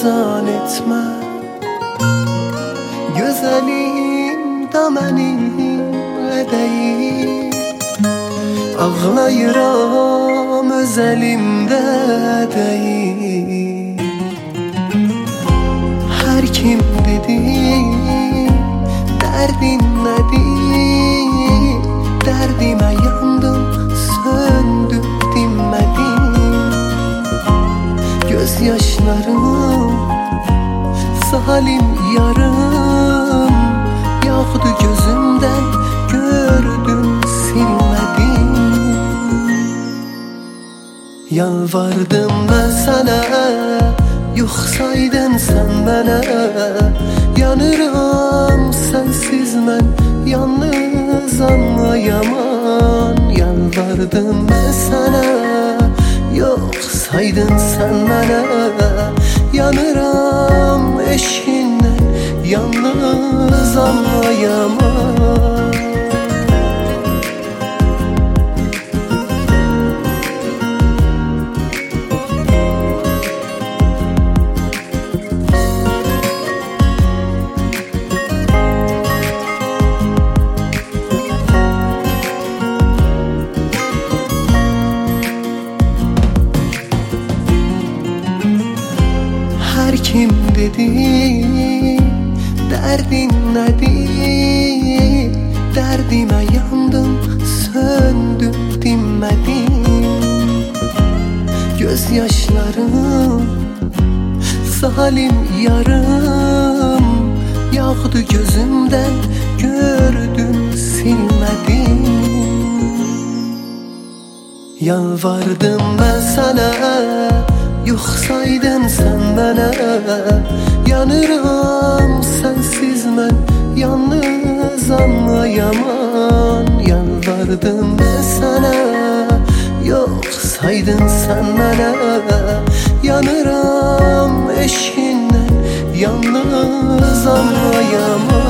nazan etme. Gözəlim da mənimlə deyil, ağlayıram öz əlimdə deyil. Hər kim dedi dərdin nədir, dərdimə yandım, söndüm, dinmədim. Göz yaşlarım zalim yarım yağdı gözümdən, gördüm, silmədim. Yalvardım mən sənə, yoxsaydın sən mənə. Yanıram sensiz mən, yalnız anlayamam. Yalvardım mən sənə, yoxsaydın sən mənə. Yanıram eşindən, yalnız anlayamam. Hər kim dedi dərdin nədir, dərdimə yandım, söndüm, dinmədim. Göz yaşlarım zalim yarım yağdı gözümdən, gördüm, silmədim. Yalvardım mən sənə, yoxsaydın sən mənə. Yanıram sensiz mən, yalnız anlayamam. Yalvardım mən sənə, yoxsaydın sən mənə. Yanıram eşindən, yalnız anlayamam.